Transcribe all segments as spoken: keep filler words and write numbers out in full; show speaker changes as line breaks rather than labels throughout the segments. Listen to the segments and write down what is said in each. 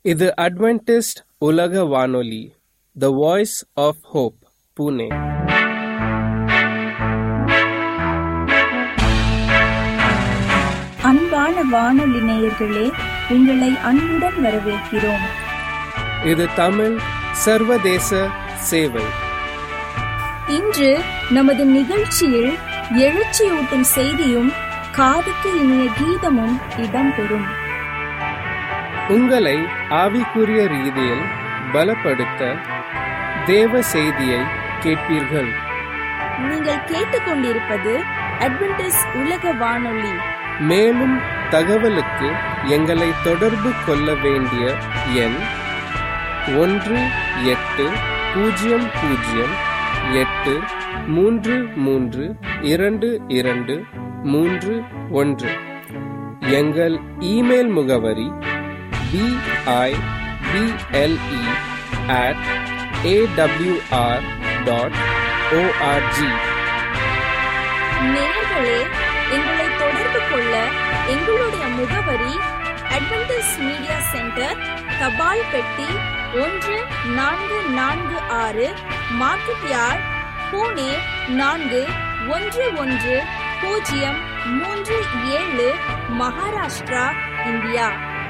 இது அட்வென்டிஸ்ட் உலக வானொலி, the voice of hope, Pune.
அன்பான வானொலி நேயர்களே, உங்களை அன்புடன் வரவேற்கிறோம்.
இது தமிழ் சர்வதேச சேவை.
இன்று நமது நிகழ்ச்சியில் எழுச்சியூட்டும் செய்தியும் காதுக்கு இனிய கீதமும் இடம்பெறும்.
உங்களை ஆவிக்குரிய ரீதியில் பலப்படுத்த தேவ செய்தியை கேட்பீர்கள்.
நீங்கள் கேட்டுக்கொண்டிருப்பது அட்வென்டிஸ்ட் உலக வானொலி.
மேலும் தகவலுக்கு எங்களை தொடர்பு கொள்ள வேண்டிய எண் ஒன்று எட்டு பூஜ்ஜியம் பூஜ்ஜியம் எட்டு மூன்று மூன்று இரண்டு இரண்டு மூன்று ஒன்று. எங்கள் இமெயில் முகவரி P I P L E at AWR dot org.
நேயர்களே, எங்களை தொடர்பு கொள்ள எங்களுடைய முகவரி அட்வென்டிஸ்ட் மீடியா சென்டர், தபால் பெட்டி ஒன்று நான்கு நான்கு ஆறு, மார்க்கெட் யார்ட், புனே நான்கு ஒன்று ஒன்று பூஜ்ஜியம் மூன்று ஏழு, மகாராஷ்டிரா, இந்தியா.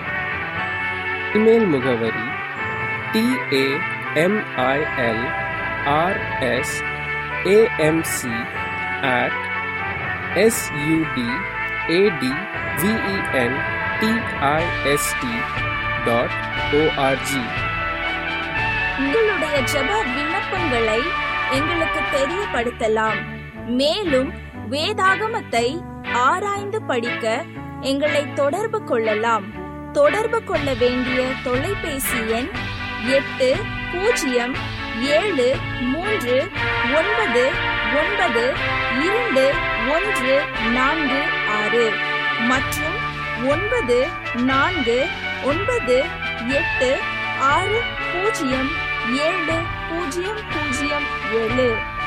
இமெயில் முகவரி T A M I L R S A M C at S U D A D V E N T I S T dot org.
உங்களுடைய ஜெப விண்ணப்பங்களை எங்களுக்கு தெரியப்படுத்தலாம். மேலும் வேதாகமத்தை ஆராய்ந்து படிக்க எங்களை தொடர்பு கொள்ளலாம். தொடர்பு கொள்ள வேண்டிய தொலைபேசி எண் எட்டு பூஜ்ஜியம் ஏழு மூன்று ஒன்பது ஒன்பது இரண்டு ஒன்று நான்கு ஆறு மற்றும் ஒன்பது நான்கு ஒன்பது எட்டு ஆறு பூஜ்ஜியம் ஏழு பூஜ்ஜியம் பூஜ்ஜியம் ஏழு.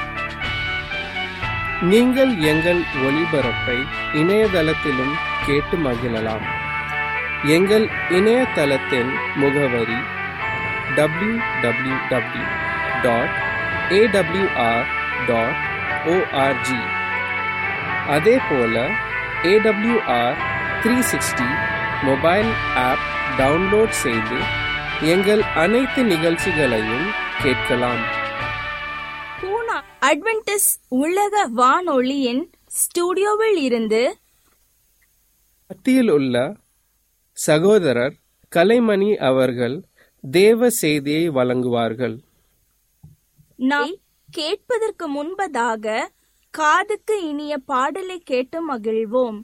நீங்கள் எங்கள் ஒளிபரப்பை இணையதளத்திலும் கேட்டு மகிழலாம். எங்கள் இணையதளத்தின் முகவரி W W W dot AWR dot org. அதே போல AWR three sixty mobile app download செய்து எங்கள் அனைத்து நிகழ்ச்சிகளையும் கேட்கலாம்.
பூனா அட்வென்டிஸ்ட் உலக வானொலியின் ஸ்டுடியோவில் இருந்து
மத்தியில் உள்ள சகோதரர் கலைமணி அவர்கள் தேவ செய்தியை வழங்குவார்கள்.
நாம் கேட்பதற்கு முன்பதாக காதுக்கு இனிய பாடலை கேட்டு மகிழ்வோம்.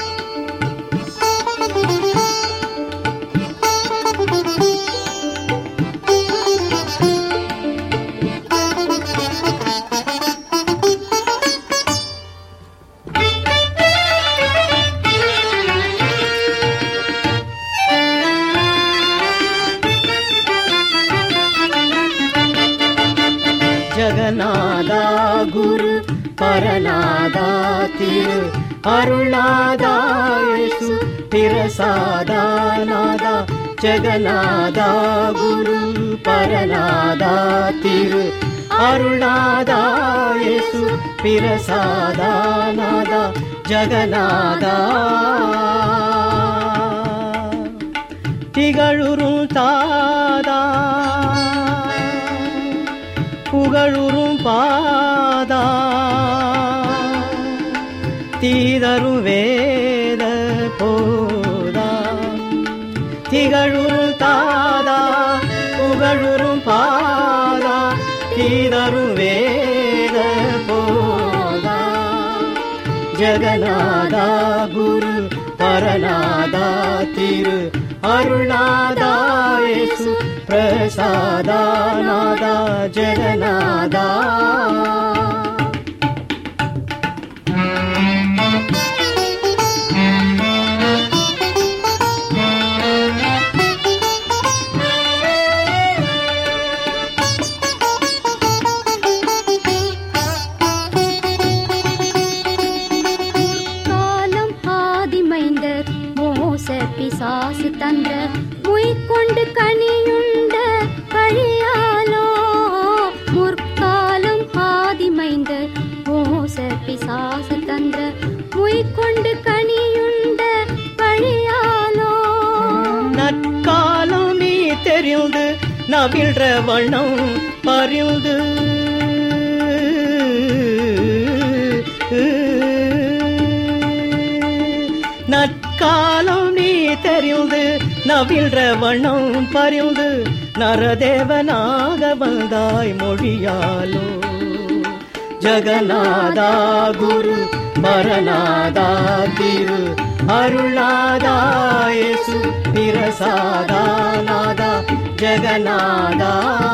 ஜகநாதா குரு பரநாதா திரு அருளாதா இயேசு பிரசாதா நாதா. ஜகநாதா குரு பரநாதா திரு அருளாதா இயேசு பிரசாதா நாதா. ஜகநாதா திகழுறும் தாதா புகழுறும் பாதா தீதரும் வேத போதா. திகழுறும் தாதா புகழுறும் பாதா தீதரும் வேத போதா. ஜகநாதா குரு பரநாதா திரு அருளாதா இயேசு பிரசாதா நாதா. ஜகநாதா
பிசாசு தந்த மொய் கொண்டு கனி
நற்காலம் நீ தெரிந்து நவிழ்ற வண்ணம் பறிந்து நற்காலம் நீ தெரிந்து நவிழ்ற வண்ணம் பறிந்து நரதேவனாக வந்தாய் மொழியாலோ. ஜகநாதா குரு மரநாதா திரு அருள்நாதா இயேசு பிரசாதா நாதா ஜகநாதா.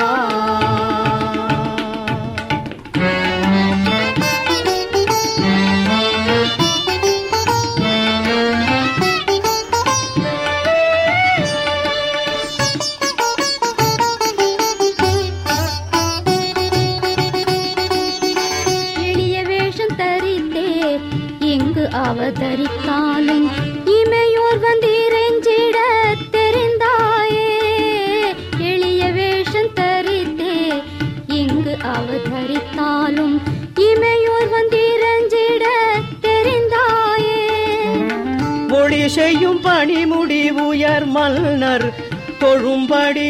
அவதரித்தாலும் இமையோர் வந்திரஞ்சிட தெரிந்தாயே. எளிய வேஷம் தரித்தே இங்கு அவதரித்தாலும் இமையோர் வந்திரஞ்சிட தெரிந்தாயே.
மொழி செய்யும் பணி முடி உயர் மன்னர் தொழும்படி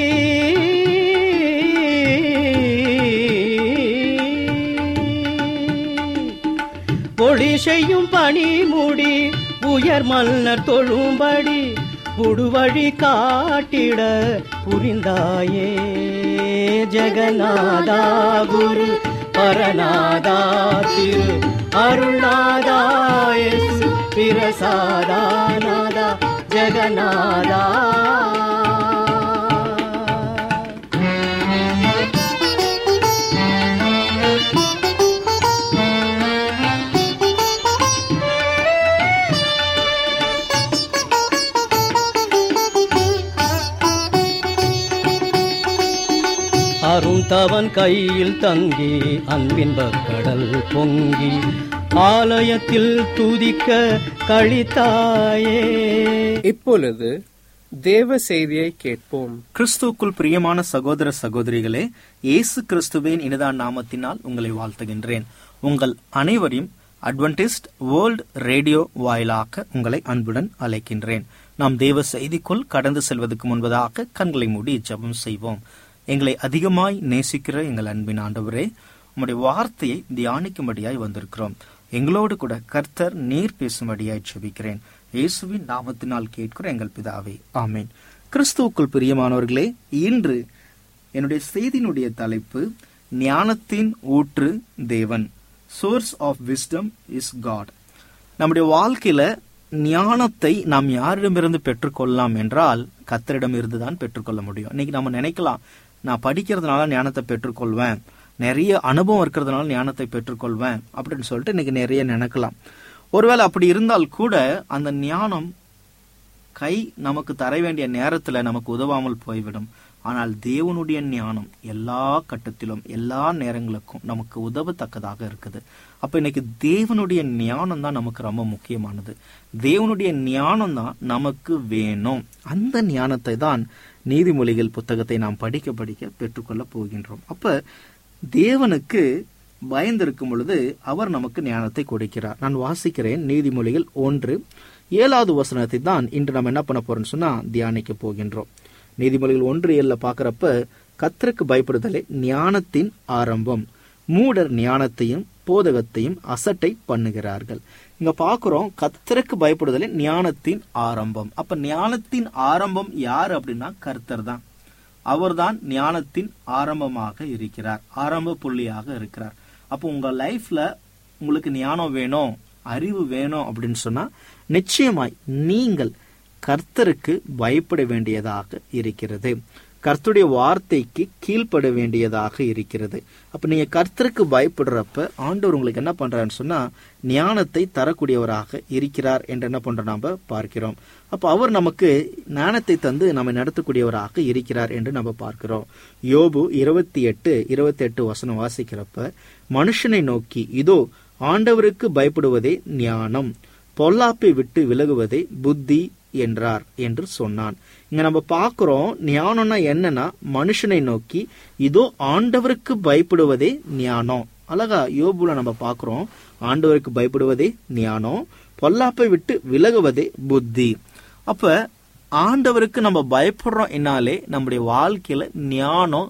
ஒளி செய்யும் பணி மூடி உயர் மன்னர் தொழும்படி புடுவழி காட்டிட புரிந்தாயே. ஜெகநாதா குரு பரநாதா திரு அருள்நாதா இயேசு பிரசாதா நாதா ஜெகநாதா. அருந்தவன் கையில் தங்கி அன்பின் கடல் பொங்கி ஆலயத்தில் துதிக்க கழித்தாயே.
இப்பொழுது தேவ செய்தியை கேட்போம்.
கிறிஸ்துவுக்குள் பிரியமான சகோதர சகோதரிகளே, இயேசு கிறிஸ்துவின் இனிதான நாமத்தினால் உங்களை வாழ்த்துகின்றேன். உங்கள் அனைவரையும் அட்வென்டிஸ்ட் வேர்ல்ட் ரேடியோ வாயிலாக உங்களை அன்புடன் அழைக்கின்றேன். நாம் தேவ செய்திக்குள் கடந்து செல்வதற்கு முன்பதாக கண்களை மூடி ஜெபம் செய்வோம். எங்களை அதிகமாய் நேசிக்கிற எங்கள் அன்பின் ஆண்டவரே, உம்முடைய வார்த்தையை தியானிக்கும்படியாய் வந்திருக்கிறோம். எங்களோடு கூட கர்த்தர் நீர் பேசும்படியாய் ஜெபிக்கிறேன். இயேசுவின் நாமத்தினால் கேட்கிற எங்கள் பிதாவே, ஆமேன். கிறிஸ்துவுக்குள் பிரியமானவர்களே, இன்று என்னுடைய செய்தியினுடைய தலைப்பு ஞானத்தின் ஊற்று தேவன். Source of wisdom is God. நம்முடைய வாழ்க்கையில ஞானத்தை நாம் யாரிடமிருந்து பெற்றுக்கொள்ளலாம் என்றால் கர்த்தரிடம் இருந்துதான் பெற்றுக்கொள்ள முடியும். இன்னைக்கு நம்ம நினைக்கலாம், நான் படிக்கிறதுனால ஞானத்தை பெற்றுக்கொள்வேன், நிறைய அனுபவம் இருக்கிறதுனால ஞானத்தை பெற்றுக்கொள்வேன் அப்படின்னு சொல்லிட்டு இன்னைக்கு நிறைய நினைக்கலாம். ஒருவேளை அப்படி இருந்தால் கூட அந்த ஞானம் கை நமக்கு தர வேண்டிய நேரத்துல நமக்கு உதவாமல் போய்விடும். ஆனால் தேவனுடைய ஞானம் எல்லா கட்டத்திலும் எல்லா நேரங்களுக்கும் நமக்கு உதவத்தக்கதாக இருக்குது. அப்ப இன்னைக்கு தேவனுடைய ஞானம் தான் நமக்கு ரொம்ப முக்கியமானது. தேவனுடைய ஞானம் தான் நமக்கு வேணும். அந்த ஞானத்தை தான் நீதிமொழிகள் புத்தகத்தை நாம் படிக்க படிக்க பெற்றுக்கொள்ள போகின்றோம். அப்ப தேவனுக்கு பயந்திருக்கும் பொழுது அவர் நமக்கு ஞானத்தை கொடுக்கிறார். நான் வாசிக்கிறேன் நீதிமொழிகள் ஒன்று ஏழாவது வசனத்தை தான் இன்று நம்ம என்ன பண்ண போறோம்னு சொன்னா தியானிக்க போகின்றோம். நீதிமொழிகள் ஒன்று ஏழுல பாக்குறப்ப கர்த்தருக்கு பயப்படுதலே ஞானத்தின் ஆரம்பம், மூடர் ஞானத்தையும் போதகத்தையும் அசட்டை பண்ணுகிறார்கள். இங்க பாக்குறோம், கர்த்தருக்கு பயப்படுதலே ஞானத்தின் ஆரம்பம். அப்ப ஞானத்தின் ஆரம்பம் யார் அப்படின்னா கர்த்தர் தான். அவர் தான் ஞானத்தின் ஆரம்பமாக இருக்கிறார், ஆரம்ப புள்ளியாக இருக்கிறார். அப்போ உங்க லைஃப்ல உங்களுக்கு ஞானம் வேணும், அறிவு வேணும் அப்படின்னு சொன்னா நிச்சயமாய் நீங்கள் கர்த்தருக்கு பயப்பட வேண்டியதாக இருக்கிறது. கர்த்தருடைய வார்த்தைக்கு கீழ்ப்பட வேண்டியதாக இருக்கிறது. அப்ப நீங்க கர்த்தருக்கு பயப்படுறப்ப ஆண்டவர் உங்களுக்கு என்ன பண்றாருன்னு சொன்னா ஞானத்தை தரக்கூடியவராக இருக்கிறார் என்று என்ன பண்ற நாம பார்க்கிறோம். அப்ப அவர் நமக்கு ஞானத்தை தந்து நம்ம நடத்தக்கூடியவராக இருக்கிறார் என்று நம்ம பார்க்கிறோம். யோபு இருபத்தி எட்டு இருபத்தி எட்டு வசனம் வாசிக்கிறப்ப மனுஷனை நோக்கி இதோ ஆண்டவருக்கு பயப்படுவதே ஞானம், பொல்லாப்பை விட்டு விலகுவதே புத்தி என்றார் என்று சொன்னான். இங்க நம்ம பாக்குறோம், ஞானம்னா என்னன்னா மனுஷனை நோக்கி இதோ ஆண்டவருக்கு பயப்படுவதே ஞானம். அழகா யோபுல நம்ம பாக்குறோம், ஆண்டவருக்கு பயப்படுவதே ஞானம், பொல்லாப்பை விட்டு விலகுவதே புத்தி. அப்ப ஆண்டவருக்கு நம்ம பயப்படுறோம் என்னாலே நம்முடைய வாழ்க்கையில ஞானம்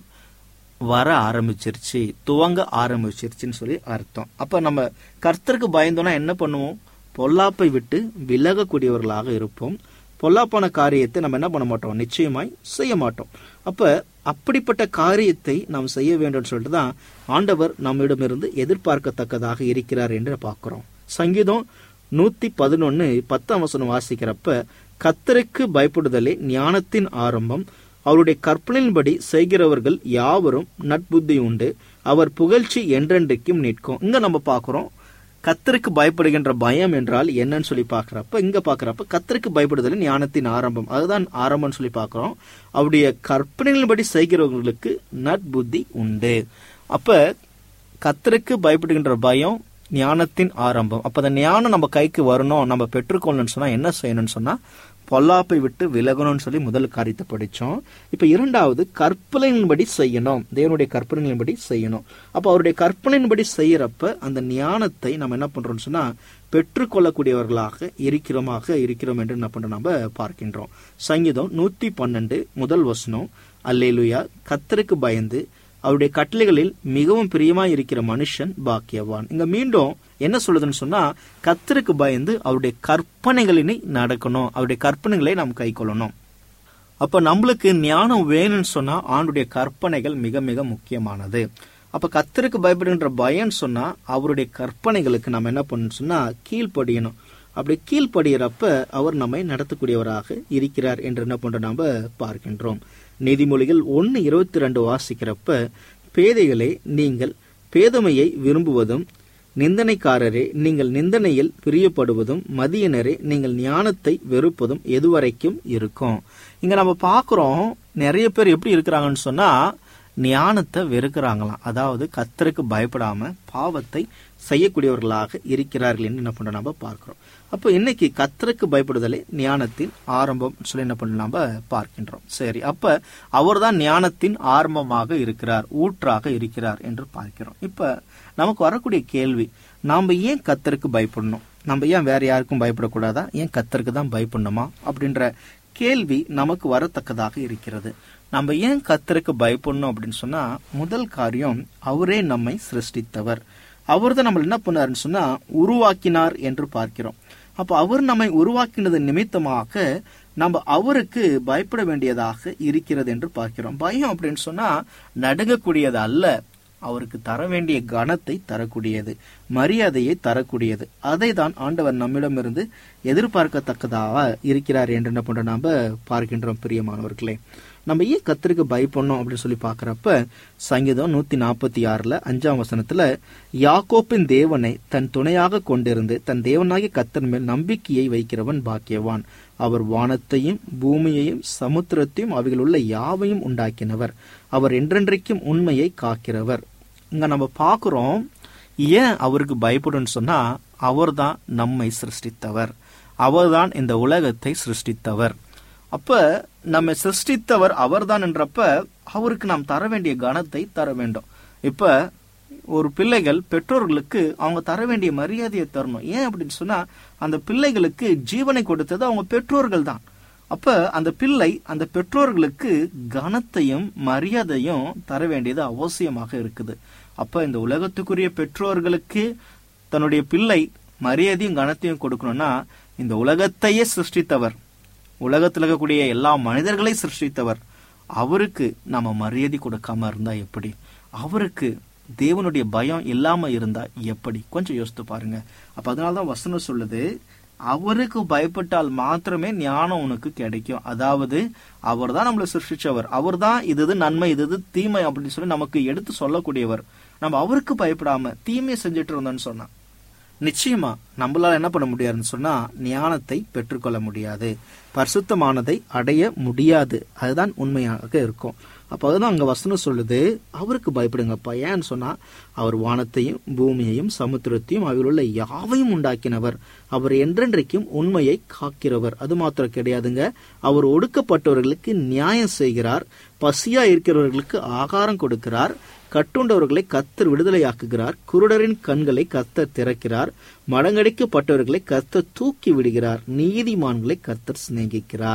வர ஆரம்பிச்சிருச்சு, துவங்க ஆரம்பிச்சிருச்சுன்னு சொல்லி அர்த்தம். அப்ப நம்ம கர்த்தருக்கு பயந்தோம்னா என்ன பண்ணுவோம்? பொல்லாப்பை விட்டு விலகக்கூடியவர்களாக இருப்போம். பொல்லாப்பான காரியத்தை நம்ம என்ன பண்ண மாட்டோம்? நிச்சயமாய் செய்ய மாட்டோம். அப்ப அப்படிப்பட்ட காரியத்தை நாம் செய்ய வேண்டும் சொல்லிட்டு தான் ஆண்டவர் நம்மிடமிருந்து எதிர்பார்க்கத்தக்கதாக இருக்கிறார் என்று பார்க்கிறோம். சங்கீதம் நூத்தி பதினொன்னு பத்தாம் வசனம் வாசிக்கிறப்ப, கர்த்தருக்கு பயப்படுதலே ஞானத்தின் ஆரம்பம், அவருடைய கற்பனையின்படி செய்கிறவர்கள் யாவரும் நட்புத்தி உண்டு, அவர் புகழ்ச்சி என்றென்றைக்கும் நிற்கும். இங்க நம்ம பாக்குறோம் கர்த்தருக்கு பயப்படுகின்ற பயம் என்றால் என்னன்னு சொல்லி பாக்குறப்ப, இங்க பாக்குறப்ப கர்த்தருக்கு பயப்படுதல் ஞானத்தின் ஆரம்பம், அதுதான் ஆரம்பம் சொல்லி பாக்குறோம். அவருடைய கற்பனையின்படி செய்கிறவர்களுக்கு நட்புத்தி உண்டு. அப்ப கர்த்தருக்கு பயப்படுகின்ற பயம் ஞானத்தின் ஆரம்பம். அப்ப அந்த ஞானம் நம்ம கைக்கு வரணும், நம்ம பெற்றுக்கொள்ளணும்னு சொன்னா என்ன செய்யணும்னு சொன்னா பொல்லாப்பை விட்டு விலகணும்னு சொல்லி முதல் காரியத்தை படிச்சோம். இப்ப இரண்டாவது கற்பனையின்படி செய்யணும், தேவனுடைய கற்பனையின்படி செய்யணும். அப்ப அவருடைய கற்பனையின்படி செய்யறப்ப அந்த ஞானத்தை நம்ம என்ன பண்றோம்னு சொன்னா பெற்றுக்கொள்ளக்கூடியவர்களாக இருக்கிறோமாக இருக்கிறோம் என்று என்ன பண்றோம் நம்ம பார்க்கின்றோம். சங்கீதம் நூத்தி பன்னெண்டு முதல் வசனம், அல்லேலூயா, கர்த்தருக்கு பயந்து அவருடைய கட்டளைகளில் மிகவும் பிரியமாய் இருக்கிற மனுஷன் பாக்கியவான். இங்க மீண்டும் என்ன சொல்லுதுன்னு சொன்னா கர்த்தருக்கு பயந்து அவருடைய கற்பனைகளினை நடக்கணும், அவருடைய கற்பனைகளை நாம் கை கொள்ளணும். அப்ப நம்மளுக்கு ஞானம் வேணும்னு சொன்னா ஆண்டுடைய கற்பனைகள் மிக மிக முக்கியமானது. அப்ப கர்த்தருக்கு பயப்படுகின்ற பயம் சொன்னா அவருடைய கற்பனைகளுக்கு நம்ம என்ன பண்ணணும் சொன்னா கீழ்ப்படியணும். அப்படி கீழ்ப்படுகிறப்ப அவர் நம்மை நடத்தக்கூடியவராக இருக்கிறார் என்று என்ன பண்ற நாம பார்க்கின்றோம். நீதிமொழிகள் ஒன்னு இருபத்தி ரெண்டு வாசிக்கிறப்ப, பேதைகளே நீங்கள் பேதமையை விரும்புவதும், நிந்தனைக்காரரே நீங்கள் நிந்தனையில் பிரியப்படுவதும், மதியினரே நீங்கள் ஞானத்தை வெறுப்பதும் எதுவரைக்கும் இருக்கும். இங்க நம்ம பாக்குறோம் நிறைய பேர் எப்படி இருக்கிறாங்கன்னு சொன்னா ஞானத்தை வெறுக்கிறாங்களாம். அதாவது கர்த்தருக்கு பயப்படாம பாவத்தை செய்யக்கூடியவர்களாக இருக்கிறார்கள் என்று என்ன பண்ற நாம பார்க்கிறோம். அப்போ இன்னைக்கு கர்த்தருக்கு பயப்படுதலே ஞானத்தின் ஆரம்பம் சொல்லி என்ன பண்ண நாம பார்க்கின்றோம். சரி, அப்ப அவர் தான் ஞானத்தின் ஆரம்பமாக இருக்கிறார், ஊற்றாக இருக்கிறார் என்று பார்க்கிறோம். இப்ப நமக்கு வரக்கூடிய கேள்வி, நாம ஏன் கர்த்தருக்கு பயப்படணும்? நம்ம ஏன் வேற யாருக்கும் பயப்படக்கூடாதா? ஏன் கர்த்தருக்கு தான் பயப்படணுமா அப்படின்ற கேள்வி நமக்கு வரத்தக்கதாக இருக்கிறது. நம்ம ஏன் கர்த்தருக்கு பயப்படணும் அப்படின்னு சொன்னா முதல் காரியம், அவரே நம்மை சிருஷ்டித்தவர். அவர் தான் நம்ம என்ன பண்ணாருன்னு சொன்னா உருவாக்கினார் என்று பார்க்கிறோம். அப்ப அவர் நம்மை உருவாக்கினது நிமித்தமாக நம்ம அவருக்கு பயப்பட வேண்டியதாக இருக்கிறது என்று பார்க்கிறோம். பயம் அப்படின்னு சொன்னா நடுங்கக்கூடியது அல்ல, அவருக்கு தர வேண்டிய கனத்தை தரக்கூடியது, மரியாதையை தரக்கூடியது. அதை தான் ஆண்டவர் நம்மிடமிருந்து எதிர்பார்க்கத்தக்கதாக இருக்கிறார் என்று என்ன பண்ற நாம பார்க்கின்றோம். பிரியமானவர்களே, நம்ம ஏன் கர்த்தருக்கு பயப்படணும் அப்படின்னு சொல்லி பாக்குறப்ப, சங்கீதம் நூத்தி நாற்பத்தி ஆறுல அஞ்சாம் வசனத்துல, யாக்கோப்பின் தேவனை தன் துணையாக கொண்டிருந்து தன் தேவனாகிய கர்த்தர் மேல் நம்பிக்கையை வைக்கிறவன் பாக்கியவான். அவர் வானத்தையும் பூமியையும் சமுத்திரத்தையும் அவைகள் உள்ள யாவையும் உண்டாக்கினவர். அவர் என்றென்றைக்கும் உண்மையை காக்கிறவர். இங்க நம்ம பாக்குறோம் ஏன் அவருக்கு பயப்படும் சொன்னா அவர் தான் நம்மை சிருஷ்டித்தவர், அவர்தான் இந்த உலகத்தை சிருஷ்டித்தவர். அப்ப நம்ம சிருஷ்டித்தவர் அவர்தான் என்றப்ப அவருக்கு நாம் தர வேண்டிய கனத்தை தர வேண்டும். இப்ப ஒரு பிள்ளைகள் பெற்றோர்களுக்கு அவங்க தர வேண்டிய மரியாதையை தரணும். ஏன் அப்படின்னு சொன்னா அந்த பிள்ளைகளுக்கு ஜீவனை கொடுத்தது அவங்க பெற்றோர்கள் தான். அப்ப அந்த பிள்ளை அந்த பெற்றோர்களுக்கு கனத்தையும் மரியாதையும் தர வேண்டியது அவசியமாக இருக்குது. அப்ப இந்த உலகத்துக்குரிய பெற்றோர்களுக்கு தன்னுடைய பிள்ளை மரியாதையும் கனத்தையும் கொடுக்கணும்னா இந்த உலகத்தையே சிருஷ்டித்தவர், உலகத்தில் இருக்கக்கூடிய எல்லா மனிதர்களை சிருஷ்டித்தவர், அவருக்கு நம்ம மரியாதை கொடுக்காம இருந்தா எப்படி? அவருக்கு தேவனுடைய பயம் இல்லாம இருந்தா எப்படி? கொஞ்சம் யோசித்து பாருங்க. அப்ப அதனாலதான் வசனம் சொல்லுது, அவருக்கு பயப்பட்டால் மாத்திரமே ஞானம் உனக்கு கிடைக்கும். அதாவது அவர் தான் நம்மளை சிருஷ்டிச்சவர், அவர் தான் இது நன்மை இது தீமை அப்படின்னு சொல்லி நமக்கு எடுத்து சொல்லக்கூடியவர். நம்ம அவருக்கு பயப்படாம தீமையை செஞ்சுட்டு இருந்தோம்னு சொன்னா நிச்சயமா நம்மளால என்ன பண்ண முடியாதுன்னு சொன்னா ஞானத்தை பெற்றுக்கொள்ள முடியாது, பரிசுத்தமானதை அடைய முடியாது. அதுதான் உண்மையாக இருக்கும். அப்ப அதுதான் அங்க வசனம் சொல்லுது, அவருக்கு பயப்படுங்கப்பா. ஏன்னு சொன்னா அவர் வானத்தையும் பூமியையும் சமுத்திரத்தையும் அவையில் உள்ள யாவையும் உண்டாக்கினவர், அவர் என்றென்றைக்கும் உண்மையை காக்கிறவர். அது மாத்திரம் கிடையாதுங்க, அவர் ஒடுக்கப்பட்டவர்களுக்கு நியாயம் செய்கிறார், பசியா இருக்கிறவர்களுக்கு ஆகாரம் கொடுக்கிறார், கட்டுண்டவர்களை கர்த்தர் விடுதலையாக்குகிறார், குருடரின் கண்களை கர்த்தர் திறக்கிறார், மடங்கடிக்கப்பட்டவர்களை கர்த்தர் தூக்கி விடுகிறார், நீதிமான்களை கர்த்தர் சிநேகிக்கிறார்.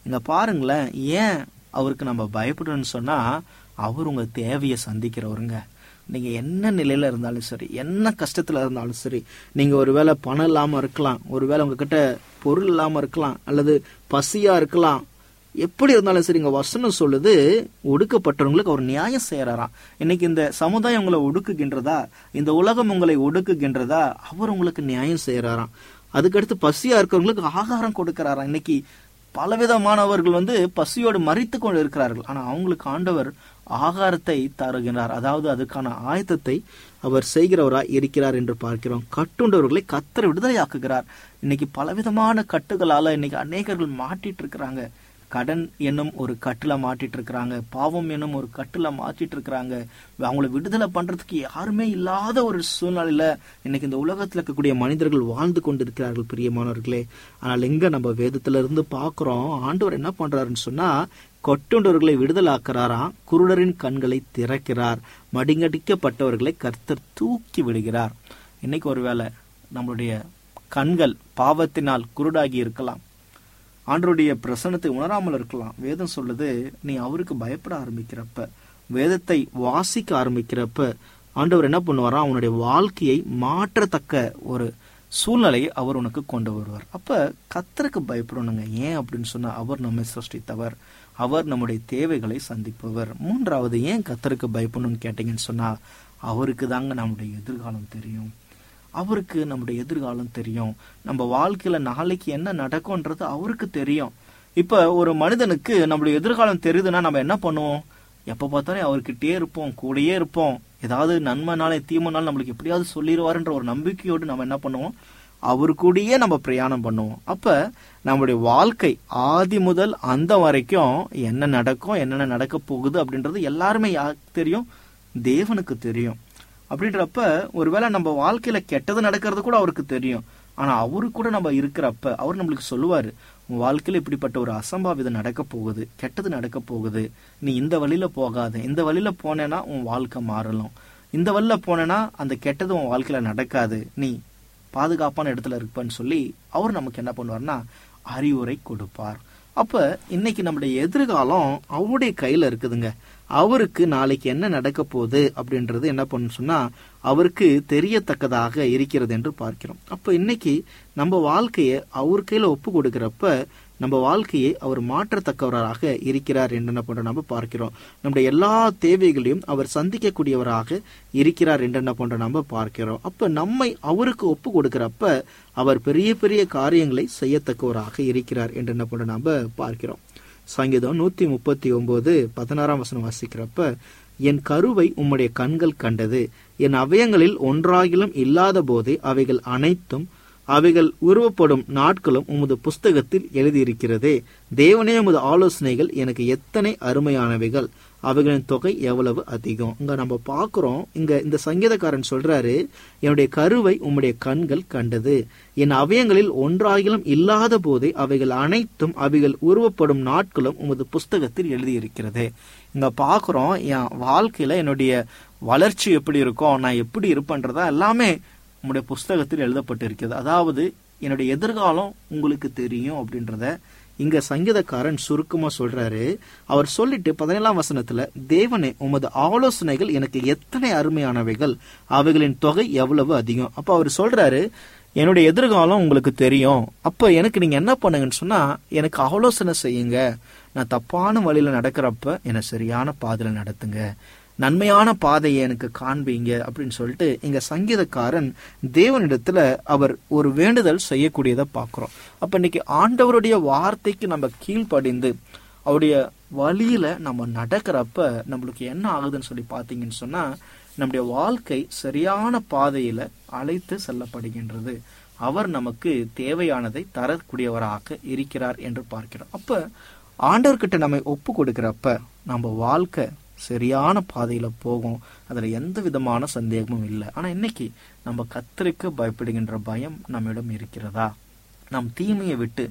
இங்க பாருங்களேன், ஏன் அவருக்கு நம்ம பயப்படுறோம்னு சொன்னா, அவர் உங்க தேவையை சந்திக்கிறவருங்க. நீங்க என்ன நிலையில இருந்தாலும் சரி, என்ன கஷ்டத்துல இருந்தாலும் சரி, நீங்க ஒருவேளை பணம் இல்லாம இருக்கலாம், ஒருவேளை உங்ககிட்ட பொருள் இல்லாம இருக்கலாம், அல்லது பசியா இருக்கலாம், எப்படி இருந்தாலும் சரி, இங்க வசனம் சொல்லுது ஒடுக்கப்பட்டவங்களுக்கு அவர் நியாயம் செய்யறாராம். இன்னைக்கு இந்த சமுதாயம் உங்களை ஒடுக்குகின்றதா, இந்த உலகம் உங்களை ஒடுக்குகின்றதா, அவர் உங்களுக்கு நியாயம் செய்யறாராம். அதுக்கடுத்து பசியா இருக்கிறவங்களுக்கு ஆகாரம் கொடுக்கிறாராம். இன்னைக்கு பலவிதமானவர்கள் வந்து பசியோடு மரித்து கொண்டு இருக்கிறார்கள். ஆனா அவங்களுக்கு ஆண்டவர் ஆகாரத்தை தருகிறார். அதாவது அதுக்கான ஆயத்தத்தை அவர் செய்கிறவராய் இருக்கிறார் என்று பார்க்கிறோம். கட்டுண்டவர்களை கர்த்தர் விடுதலையாக்குகிறார். இன்னைக்கு பலவிதமான கட்டுகளால இன்னைக்கு அநேகர்கள் மாட்டிட்டு இருக்கிறாங்க. கடன் என்னும் ஒரு கட்டுல மாட்டிட்டு இருக்கிறாங்க, பாவம் என்னும் ஒரு கட்டுல மாட்டிட்டு இருக்கிறாங்க. அவங்கள விடுதலை பண்றதுக்கு யாருமே இல்லாத ஒரு சூழ்நிலையில இன்னைக்கு இந்த உலகத்துல இருக்கக்கூடிய மனிதர்கள் வாழ்ந்து கொண்டிருக்கிறார்கள் பிரியமானவர்களே. ஆனால் எங்க நம்ம வேதத்துல இருந்து பாக்குறோம், ஆண்டவர் என்ன பண்றாருன்னு சொன்னா, கொட்டுண்டவர்களை விடுதலாக்குறாராம், குருடரின் கண்களை திறக்கிறார், மடிங்கடிக்கப்பட்டவர்களை கர்த்தர் தூக்கி விடுகிறார். இன்னைக்கு ஒருவேளை நம்மளுடைய கண்கள் பாவத்தினால் குருடாகி இருக்கலாம், ஆண்டவருடைய பிரசன்னத்தை உணராமல் இருக்கலாம். வேதம் சொல்லுது, நீ அவருக்கு பயப்பட ஆரம்பிக்கிறப்ப, வேதத்தை வாசிக்க ஆரம்பிக்கிறப்ப ஆண்டவர் என்ன பண்ணுவாரா, அவனுடைய வாழ்க்கையை மாற்றத்தக்க ஒரு சூழ்நிலையை அவர் உனக்கு கொண்டு வருவார். அப்ப கர்த்தருக்கு பயப்படணுங்க. ஏன் அப்படின்னு சொன்னா, அவர் நம்மை சிருஷ்டித்தவர், அவர் நம்முடைய தேவைகளை சந்திப்பவர். மூன்றாவது, ஏன் கர்த்தருக்கு பயப்படணும்னு கேட்டீங்கன்னு சொன்னா, அவருக்கு தாங்க நம்முடைய எதிர்காலம் தெரியும். அவருக்கு நம்முடைய எதிர்காலம் தெரியும். நம்ம வாழ்க்கையில நாளைக்கு என்ன நடக்கும்ன்றது அவருக்கு தெரியும். இப்ப ஒரு மனிதனுக்கு நம்முடைய எதிர்காலம் தெரியுதுன்னா நம்ம என்ன பண்ணுவோம், எப்ப பார்த்தாலும் அவர்கிட்டயே இருப்போம், கூடயே இருப்போம். ஏதாவது நன்மைனாலே தீமைனாலும் நம்மளுக்கு எப்படியாவது சொல்லிடுவாருன்ற ஒரு நம்பிக்கையோடு நம்ம என்ன பண்ணுவோம், அவரு கூடயே நம்ம பிரயாணம் பண்ணுவோம். அப்ப நம்முடைய வாழ்க்கை ஆதி முதல் அந்த வரைக்கும் என்ன நடக்கும், என்னென்ன நடக்க போகுது அப்படின்றது எல்லாருமே யாருக்கு தெரியும், தேவனுக்கு தெரியும். அப்படின்றப்ப ஒருவேளை நம்ம வாழ்க்கையில கெட்டது நடக்கிறது கூட அவருக்கு தெரியும். ஆனா அவரு கூட நம்ம இருக்கிறப்ப அவர் நம்மளுக்கு சொல்லுவாரு, உன் வாழ்க்கையில இப்படிப்பட்ட ஒரு அசம்பாவிதம் நடக்க போகுது, கெட்டது நடக்க போகுது, நீ இந்த வழியில போகாத, இந்த வழியில போனேன்னா உன் வாழ்க்கை மாறலாம், இந்த வழியில போனேன்னா அந்த கெட்டது உன் வாழ்க்கையில நடக்காது, நீ பாதுகாப்பான இடத்துல இருப்பன்னு சொல்லி அவர் நமக்கு என்ன பண்ணுவார்னா அறிவுரை கொடுப்பார். அப்ப இன்னைக்கு நம்முடைய எதிர்காலம் அவருடைய கையில இருக்குதுங்க. அவருக்கு நாளைக்கு என்ன நடக்க போகுது அப்படின்றது என்ன பண்ணு சொன்னா அவருக்கு தெரியத்தக்கதாக இருக்கிறது என்று பார்க்கிறோம். அப்ப இன்னைக்கு நம்ம வாழ்க்கையை அவர் கையில ஒப்பு கொடுக்கிறப்ப நம்ம வாழ்க்கையை அவர் மாற்றத்தக்கவராக இருக்கிறார் என்று என்ன பண்ற நம்ம பார்க்கிறோம். நம்முடைய எல்லா தேவைகளையும் அவர் சந்திக்கக்கூடியவராக இருக்கிறார் என்று என்ன பண்ற நம்ம பார்க்கிறோம். அப்ப நம்மை அவருக்கு ஒப்பு கொடுக்கிறப்ப அவர் பெரிய பெரிய காரியங்களை செய்யத்தக்கவராக இருக்கிறார் என்று என்ன பண்ற நம்ம பார்க்கிறோம். சங்கீதம் நூத்தி முப்பத்தி ஒன்பது பதினாறாம் வசனம் வாசிக்கிறப்ப, என் கருவை உம்முடைய கண்கள் கண்டது, என் அவயங்களில் ஒன்றாகிலும் இல்லாத போதே அவைகள் அனைத்தும் அவைகள் உருவப்படும் நாட்களும் உமது புஸ்தகத்தில் எழுதியிருக்கிறதே. தேவனே, உமது ஆலோசனைகள் எனக்கு எத்தனை அருமையானவைகள், அவைகளின் தொகை எவ்வளவு அதிகம். இங்க நம்ம பாக்குறோம், இங்க இந்த சங்கீதக்காரன் சொல்றாரு, என்னுடைய கருவை உம்முடைய கண்கள் கண்டது, என் அவயங்களில் ஒன்றாகிலும் இல்லாத போதே அவைகள் அனைத்தும் அவைகள் உருவப்படும் நாட்களும் உமது புஸ்தகத்தில் எழுதியிருக்கிறது. இங்க பாக்குறோம், என் வாழ்க்கையில என்னுடைய வளர்ச்சி எப்படி இருக்கும், நான் எப்படி இருப்பேன்றதா எல்லாமே உங்களுடைய புஸ்தகத்தில் எழுதப்பட்டு இருக்கிறது. அதாவது என்னுடைய எதிர்காலம் உங்களுக்கு தெரியும் அப்படின்றத இங்க சங்கீதக்காரன் சுருக்கமா சொல்றாரு. அவர் சொல்லிட்டு பதினேழாம் வசனத்துல, தேவனே, உமது ஆலோசனைகள் எனக்கு எத்தனை அருமையானவைகள், அவைகளின் தொகை எவ்வளவு அதிகம். அப்ப அவர் சொல்றாரு, என்னுடைய எதிர்காலம் உங்களுக்கு தெரியும், அப்ப எனக்கு நீங்க என்ன பண்ணுங்கன்னு சொன்னா எனக்கு ஆலோசனை செய்யுங்க, நான் தப்பான வழியில நடக்கிறப்ப என்னை சரியான பாதையில நடத்துங்க, நன்மையான பாதையை எனக்கு காண்பீங்க அப்படின்னு சொல்லிட்டு இங்க சங்கீதக்காரன் தேவனிடத்துல அவர் ஒரு வேண்டுதல் செய்யக்கூடியதை பார்க்கிறோம். அப்ப இன்னைக்கு ஆண்டவருடைய வார்த்தைக்கு நம்ம கீழ்ப்படிந்து அவருடைய வழியில நம்ம நடக்கிறப்ப நம்மளுக்கு என்ன ஆகுதுன்னு சொல்லி பாத்தீங்கன்னு சொன்னா நம்முடைய வாழ்க்கை சரியான பாதையில அழைத்து செல்லப்படுகின்றது. அவர் நமக்கு தேவையானதை தரக்கூடியவராக இருக்கிறார் என்று பார்க்கிறோம். அப்ப ஆண்டவர்கிட்ட நம்ம ஒப்பு கொடுக்கிறப்ப நம்ம வாழ்க்கை சரியான பாதையில போகும், அதுல எந்த விதமான சந்தேகமும் இல்லை. ஆனா இன்னைக்கு நம்ம கர்த்தருக்கு பயப்படுகின்ற பயம் நம்மிடம் இருக்கிறதா, நம் தீமையை விட்டு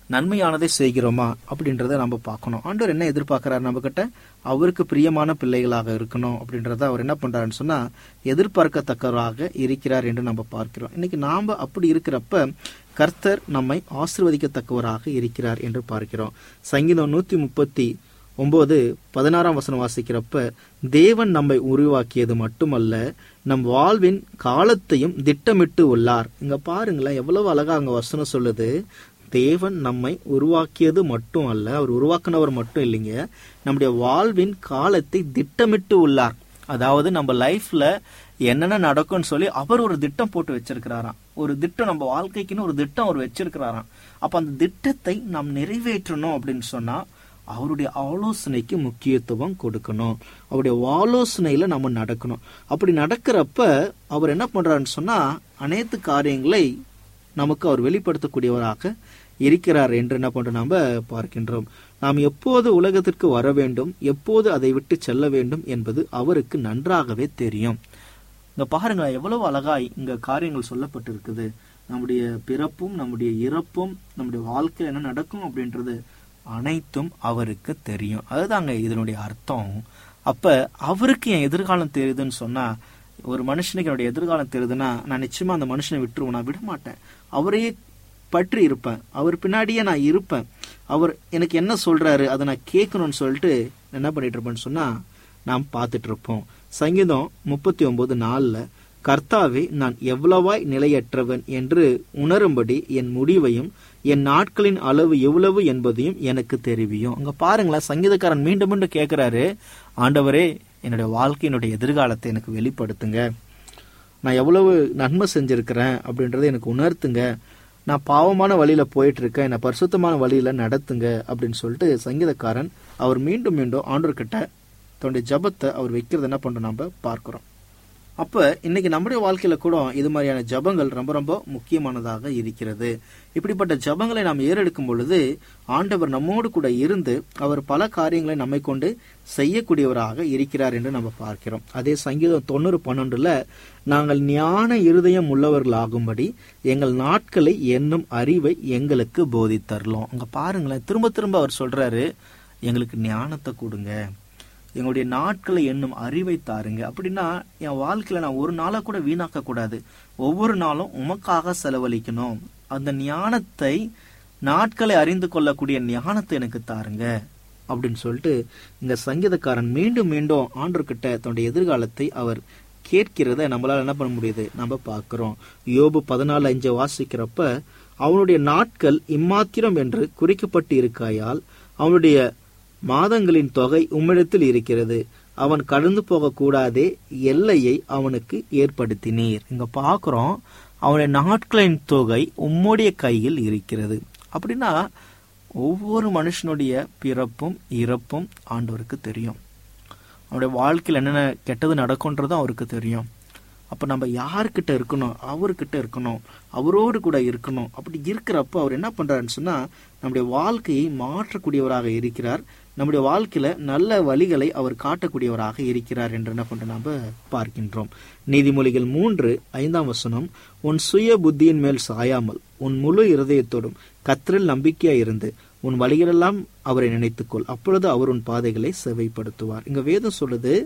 நன்மையானதை செய்கிறோமா அப்படின்றத நம்ம பார்க்கணும். ஆண்டவர் என்ன எதிர்பார்க்கிறாரு நம்ம கிட்ட? அவருக்கு பிரியமான பிள்ளைகளாக இருக்கணும் அப்படின்றத அவர் என்ன பண்றாருன்னு சொன்னா எதிர்பார்க்கத்தக்கவராக இருக்கிறார் என்று நம்ம பார்க்கிறோம். இன்னைக்கு நாம அப்படி இருக்கிறப்ப கர்த்தர் நம்மை ஆசீர்வதிக்கத்தக்கவராக இருக்கிறார் என்று பார்க்கிறோம். சங்கீதம் நூத்தி முப்பத்தி ஒன்பது பதினாறாம் வசனம் வாசிக்கிறப்ப, தேவன் நம்மை உருவாக்கியது மட்டுமல்ல, நம் வாழ்வின் காலத்தையும் திட்டமிட்டு உள்ளார். இங்க பாருங்களேன், எவ்வளவு அழகா அங்க வசனம் சொல்லுது. தேவன் நம்மை உருவாக்கியது மட்டும் அல்ல, அவர் உருவாக்குனவர் மட்டும் இல்லைங்க, நம்முடைய வாழ்வின் காலத்தை திட்டமிட்டு உள்ளார். அதாவது நம்ம லைஃப்ல என்னென்ன நடக்கும்னு சொல்லி அவர் ஒரு திட்டம் போட்டு வச்சிருக்கிறாராம். ஒரு திட்டம், நம்ம வாழ்க்கைக்குன்னு ஒரு திட்டம் அவர் வச்சிருக்கிறாராம். அப்ப அந்த திட்டத்தை நாம் நிறைவேற்றணும் அப்படின்னு சொன்னா அவருடைய ஆலோசனைக்கு முக்கியத்துவம் கொடுக்கணும். அவருடைய ஆலோசனையில நம்ம நடக்கணும். அப்படி நடக்கிறப்ப அவர் என்ன பண்றாருன்னு சொன்னா அனைத்து காரியங்களை நமக்கு அவர் வெளிப்படுத்தக்கூடியவராக இருக்கிறார் என்று என்ன பண்றோம் நம்ம பார்க்கின்றோம். நாம் எப்போது உலகத்திற்கு வர வேண்டும், எப்போது அதை விட்டு செல்ல வேண்டும் என்பது அவருக்கு நன்றாகவே தெரியும். இங்க பாருங்க எவ்வளவு அழகாய் இங்க காரியங்கள் சொல்லப்பட்டிருக்குது. நம்முடைய பிறப்பும் நம்முடைய இறப்பும் நம்முடைய வாழ்க்கையில் என்ன நடக்கும் அப்படின்றது அனைத்தும் அவருக்கு தெரியும். அதுதாங்க இதனுடைய அர்த்தம். அப்ப அவருக்கு என் எதிர்காலம் தெரியுதுன்னு சொன்னா, ஒரு மனுஷனுக்கு என்னுடைய எதிர்காலம் தெரியுதுன்னா நான் நிச்சயமா அந்த மனுஷனை விட்டுருவேன், நான் விட மாட்டேன். அவரையே பற்றி இருப்பேன், அவர் பின்னாடியே நான் இருப்பேன். அவர் எனக்கு என்ன சொல்றாரு அதை நான் கேட்கணும்னு சொல்லிட்டு என்ன பண்ணிட்டு இருப்பேன்னு சொன்னா நாம் பார்த்துட்டு இருப்போம். சங்கீதம் முப்பத்தி ஒன்பது நாலுல, கர்த்தாவே நான் எவ்வளவாய் நிலையற்றவன் என்று உணரும்படி என் முடிவையும் என் நாட்களின் அளவு எவ்வளவு என்பதையும் எனக்கு தெரிவியும். அங்க பாருங்களேன், சங்கீதக்காரன் மீண்டும் மீண்டும் கேட்கிறாரு, ஆண்டவரே என்னுடைய வாழ்க்கையினுடைய எதிர்காலத்தை எனக்கு வெளிப்படுத்துங்க, நான் எவ்வளவு நன்மை செஞ்சிருக்கிறேன் அப்படின்றத எனக்கு உணர்த்துங்க, நான் பாவமான வழியில போயிட்டு இருக்கேன், என்னை பரிசுத்தமான வழியில நடத்துங்க அப்படின்னு சொல்லிட்டு சங்கீதக்காரன் அவர் மீண்டும் மீண்டும் ஆண்டவர்கிட்ட தன்னுடைய ஜபத்தை அவர் வைக்கிறது என்ன பண்றோம் நம்ம பார்க்கிறோம். அப்ப இன்னைக்கு நம்முடைய வாழ்க்கையில கூட இது மாதிரியான ஜபங்கள் ரொம்ப ரொம்ப முக்கியமானதாக இருக்கிறது. இப்படிப்பட்ட ஜபங்களை நாம் ஏறெடுக்கும் பொழுது ஆண்டவர் நம்மோடு கூட இருந்து அவர் பல காரியங்களை நம்மை கொண்டு செய்யக்கூடியவராக இருக்கிறார் என்று நம்ம பார்க்கிறோம். அதே சங்கீதம் தொண்ணூறு பன்னெண்டுல, நாங்கள் ஞான இருதயம் உள்ளவர்களாகும்படி எங்கள் நாட்களை என்னும் அறிவை எங்களுக்கு போதித்தரலாம். அங்க பாருங்களேன், திரும்ப திரும்ப அவர் சொல்றாரு, எங்களுக்கு ஞானத்தை கொடுங்க, எங்களுடைய நாட்களை என்னும் அறிவை தாருங்க. அப்படின்னா என் வாழ்க்கையில நான் ஒரு நாளை கூட வீணாக்க கூடாது, ஒவ்வொரு நாளும் உமக்காக செலவழிக்கணும். அந்த ஞானத்தை, நாட்களை அறிந்து கொள்ளக்கூடிய ஞானத்தை எனக்கு தாருங்க அப்படின்னு சொல்லிட்டு இந்த சங்கீதக்காரன் மீண்டும் மீண்டும் ஆண்டவர்கிட்ட தன்னுடைய எதிர்காலத்தை அவர் கேட்கிறத நம்மளால என்ன பண்ண முடியுது நம்ம பார்க்கிறோம். யோபு பதினாலு அஞ்சு வாசிக்கிறப்ப, அவனுடைய நாட்கள் இம்மாத்திரம் என்று குறிக்கப்பட்டு இருக்காயால் அவனுடைய மாதங்களின் தொகை உம்மிடத்தில் இருக்கிறது, அவன் கடந்து போக கூடாதே எல்லையை அவனுக்கு ஏற்படுத்தினீர். இங்க பாக்குறோம், அவனுடைய நாட்களின் தொகை உம்முடைய கையில் இருக்கிறது. அப்படின்னா ஒவ்வொரு மனுஷனுடைய பிறப்பும் இறப்பும் ஆண்டவருக்கு தெரியும். அவனுடைய வாழ்க்கையில் என்னென்ன கெட்டது நடக்கும்ன்றதும் அவருக்கு தெரியும். அப்ப நம்ம யாருக்கிட்ட இருக்கணும்? அவர்கிட்ட இருக்கணும், அவரோடு கூட இருக்கணும். அப்படி இருக்கிறப்ப அவர் என்ன பண்றாருன்னு சொன்னா நம்முடைய வாழ்க்கையை மாற்றக்கூடியவராக இருக்கிறார். நம்முடைய வாழ்க்கையில நல்ல வழிகளை அவர் காட்டக்கூடியவராக இருக்கிறார் என்று என்ன பண்ற நாம பார்க்கின்றோம். நீதிமொழிகள் மூன்று ஐந்தாம் வசனம், உன் சுய புத்தியின் மேல் சாயாமல் உன் முழு இருதயத்தோடும் கர்த்தரில் நம்பிக்கையா இருந்து உன் வழிகளெல்லாம் அவரை நினைத்துக்கொள், அப்பொழுது அவர் உன் பாதைகளை செவைப்படுத்துவார். இங்க வேதம் சொல்லுது,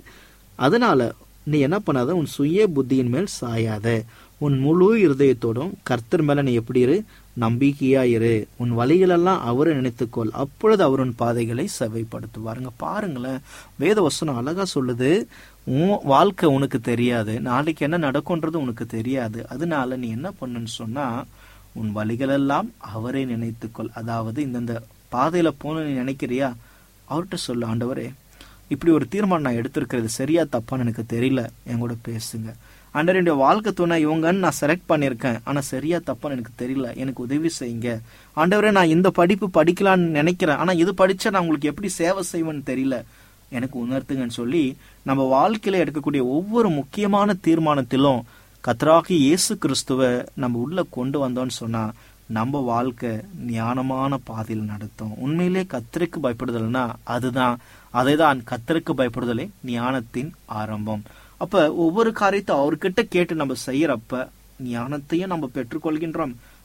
அதனால நீ என்ன பண்ணாத, உன் சுய புத்தியின் மேல் சாயாத, உன் முழு இருதயத்தோடும் கர்த்தர் மேல நீ எப்படி இரு, நம்பிக்கையா இரு, உன் வழிகளெல்லாம் அவரை நினைத்துக்கொள், அப்பொழுது அவர் உன் பாதைகளை செவைப்படுத்துவாருங்க. பாருங்களேன், வேத வசனம் அழகா சொல்லுது, உன் வாழ்க்கை உனக்கு தெரியாது, நாளைக்கு என்ன நடக்கும்ன்றது உனக்கு தெரியாது, அதனால நீ என்ன பண்ணுன்னு சொன்னா உன் வழிகளெல்லாம் அவரை நினைத்துக்கொள். அதாவது இந்தந்த பாதையில போன நீ நினைக்கிறியா, அவர்கிட்ட சொல்லு, ஆண்டவரே இப்படி ஒரு தீர்மானம் நான் எடுத்திருக்கிறது சரியா தப்பான்னு எனக்கு தெரியல, என் கூட பேசுங்க. ஆண்டவரே என்னுடைய வாழ்க்கை துணை இவங்கன்னு நான் செலக்ட் பண்ணியிருக்கேன், ஆனா சரியா தப்பான்னு எனக்கு தெரியல, எனக்கு உதவி செய்யுங்க. ஆண்டவரே நான் இந்த படிப்பு படிக்கலான்னு நினைக்கிறேன், ஆனா இது படிச்சா நான் உங்களுக்கு எப்படி சேவை செய்வேன்னு தெரியல, எனக்கு உணர்த்துங்கன்னு சொல்லி நம்ம வாழ்க்கையில எடுக்கக்கூடிய ஒவ்வொரு முக்கியமான தீர்மானத்திலும் கர்த்தராகிய இயேசு கிறிஸ்துவை நம்ம உள்ள கொண்டு வந்தோம்னு சொன்னா நம்ம வாழ்க்கை ஞானமான பாதையில் நடத்தும். உண்மையிலே கர்த்தருக்கு பயப்படுதல்னா அதுதான், அதைதான் கர்த்தருக்கு பயப்படுதலே ஞானத்தின் ஆரம்பம். அப்ப ஒவ்வொரு காரியத்தை அவர்கிட்ட கேட்டு நம்ம செய்யறப்ப ஞானத்தையும் நம்ம பெற்றுக்கொள்கின்றோம்,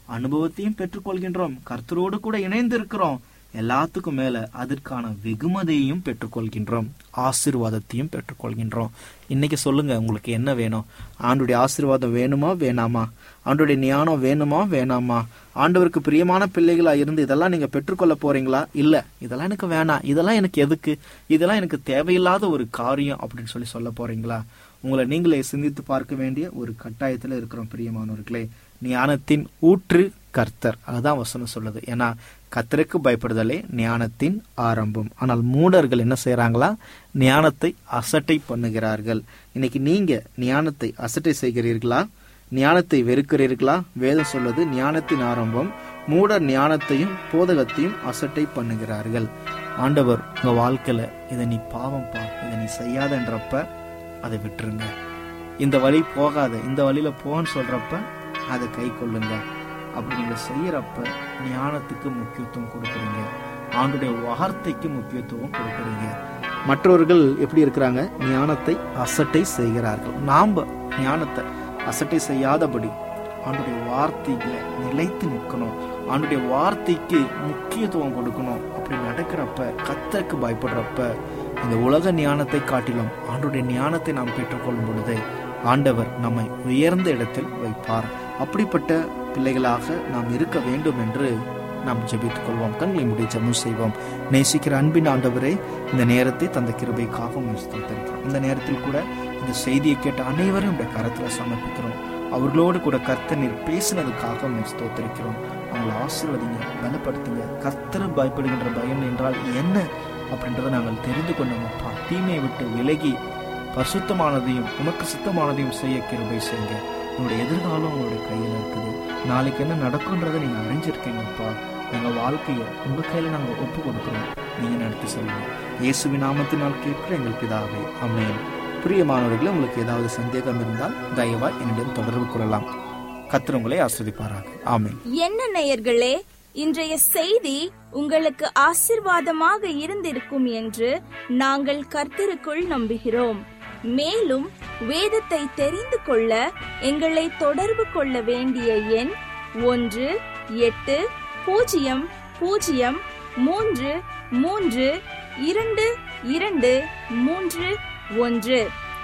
அனுபவத்தையும் பெற்றுக்கொள்கின்றோம், கர்த்தரோடு கூட இணைந்து இருக்கிறோம். எல்லாத்துக்கும் மேல அதற்கான வெகுமதியையும் பெற்றுக்கொள்கின்றோம், ஆசீர்வாதத்தையும் பெற்றுக்கொள்கின்றோம். இன்னைக்கு சொல்லுங்க, உங்களுக்கு என்ன வேணும்? ஆண்டுடைய ஆசீர்வாதம் வேணுமா வேணாமா? ஆண்டுடைய ஞானம் வேணுமா வேணாமா? ஆண்டவருக்கு பிரியமான பிள்ளைகளா இருந்து இதெல்லாம் நீங்க பெற்றுக்கொள்ள போறீங்களா? இல்ல, இதெல்லாம் எனக்கு வேணாம், இதெல்லாம் எனக்கு எதுக்கு, இதெல்லாம் எனக்கு தேவையில்லாத ஒரு காரியம் அப்படின்னு சொல்லி சொல்ல போறீங்களா? உங்களை நீங்களே சிந்தித்து பார்க்க வேண்டிய ஒரு கட்டாயத்துல இருக்கிறோம் பிரியமானவர்களே. ஞானத்தின் ஊற்று கர்த்தர், அதுதான் வசனம் சொல்லுது. ஏன்னா கர்த்தருக்கு பயப்படுதலே ஞானத்தின் ஆரம்பம். ஆனால் மூடர்கள் என்ன செய்யறாங்களா? ஞானத்தை அசட்டை பண்ணுகிறார்கள். இன்னைக்கு நீங்க ஞானத்தை அசட்டை செய்கிறீர்களா? ஞானத்தை வெறுக்கிறீர்களா? வேதம் சொல்லுது ஞானத்தின் ஆரம்பம். மூடர் ஞானத்தையும் போதகத்தையும் அசட்டை பண்ணுகிறார்கள். ஆண்டவர் உங்க வாழ்க்கையில இதை நீ பாவம் பா, இதை நீ செய்யாதன்றப்ப அதை விட்டுருங்க. இந்த வழி போகாத, இந்த வழியில போன்னு சொல்றப்ப அதை கை கொள்ளுங்க. அப்படி நீங்க செய்யறப்ப ஞானத்துக்கு முக்கியத்துவம் கொடுக்குறீங்க, ஆண்டுடைய வார்த்தைக்கு முக்கியத்துவம் கொடுக்குறீங்க. மற்றவர்கள் எப்படி இருக்கிறாங்க? ஞானத்தை அசட்டை செய்கிறார்கள். நாம ஞானத்தை அசட்டை செய்யாதபடி ஆண்டுடைய வார்த்தையில நிலைத்து நிற்கணும், ஆண்டுடைய வார்த்தைக்கு முக்கியத்துவம் கொடுக்கணும். அப்படி நடக்கிறப்ப, கர்த்தருக்கு பயப்படுறப்ப, இந்த உலக ஞானத்தை காட்டிலும் ஆண்டுடைய ஞானத்தை நாம் பெற்றுக்கொள்ளும் பொழுது ஆண்டவர் நம்மை உயர்ந்த இடத்தில் வைப்பார். அப்படிப்பட்ட பிள்ளைகளாக நாம் இருக்க வேண்டும் என்று நாம் ஜெபித்துக் கொள்வோம். கண்களை மூடி ஜெபம் செய்வோம். நேசிக்கிற அன்பின் ஆண்டவரே, இந்த நேரத்தை தந்த கிருபைக்காக ஸ்தோத்திரிக்கிறோம். இந்த நேரத்தில் கூட இந்த செய்தியை கேட்ட அனைவரும் இந்த கரத்துல சமர்ப்பிக்கிறோம். அவர்களோடு கூட கர்த்தர் நீர் பேசினதுக்காக ஸ்தோத்திரிக்கிறோம். அவங்களை ஆசீர்வதிங்க, பலப்படுத்துங்க. கர்த்தரை பயப்படுகின்ற பயம் என்றால் என்ன அப்படின்றத நாங்கள் தெரிந்து கொண்டோம். அப்பா, தீமையை விட்டு விலகி பரிசுத்தமானதையும் உமக்கு சுத்தமானதையும் செய்ய கிருபை செய்யுங்க. உங்களுடைய எதிர்காலம் உங்களுடைய கையில இருக்குது. நாளைக்கு என்ன நடக்கும்ன்றதை நீங்க அறிஞ்சிருக்கீங்கப்பா. எங்க வாழ்க்கையை உங்க கையில நாங்க ஒப்பு கொடுக்கிறோம், நீங்க நடத்தி சொல்லுங்க. இயேசுவின் நாமத்தினால் கேட்கிற எங்கள் பிதாவே, ஆமென். பிரியமானவர்களே, உங்களுக்கு ஏதாவது சந்தேகம் இருந்தால் தயவா என்னிடம் தொடர்பு கொள்ளலாம். கர்த்தர் உங்களை ஆசீர்வதிப்பாராக. ஆமென்.
என்ன நேயர்களே, இன்றைய செய்தி உங்களுக்கு ஆசீர்வாதமாக இருந்திருக்கும் என்று நாங்கள் கர்த்தருக்குள் நம்புகிறோம். மேலும் வேதத்தை தெரிந்து கொள்ள எங்களை தொடர்பு கொள்ள வேண்டிய எண் ஒன்று எட்டு பூஜ்ஜியம் பூஜ்ஜியம் மூன்று மூன்று இரண்டு இரண்டு மூன்று ஒன்று.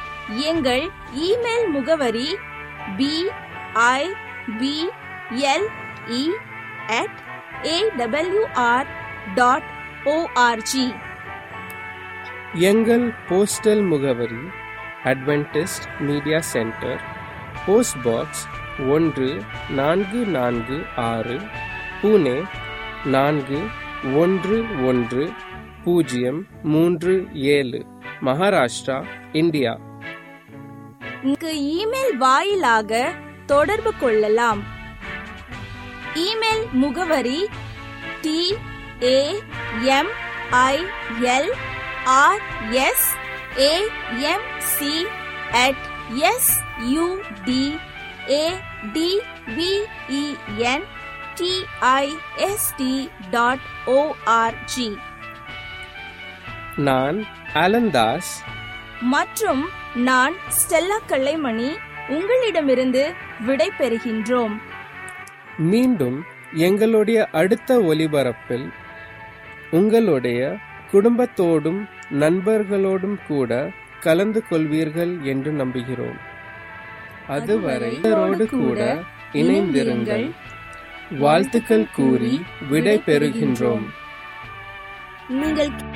எங்கள் இமெயில் முகவரி P I P L E at A W R dot org.
எங்கள் போஸ்டல் முகவரி Adventist media centre, post box ஒன்று நான்கு நான்கு ஆறு, புனே நான்கு ஒன்று ஒன்று பூஜ்ஜியம் மூன்று ஏழு, மகாராஷ்டிரா, இந்தியா.
இங்கு இமெயில் வாயிலாக தொடர்பு கொள்ளலாம். இமெயில் முகவரி T A M I L R S A M C at S U D A D V E N T I S T dot org.
நான் அலந்தாஸ்
மற்றும் நான் ஸ்டெல்லா கல்லைமணி உங்களிடமிருந்து விடை பெறுகின்றோம்.
மீண்டும் எங்களுடைய அடுத்த ஒலிபரப்பில் உங்களுடைய குடும்பத்தோடும் நண்பர்களோடும் கூட கலந்து கொள்வீர்கள் என்று நம்புகிறோம். அதுவரை இவரோடு கூட இணைந்திருங்கள். வாழ்த்துக்கள் கூறி விடை பெறுகின்றோம்.
நீங்கள்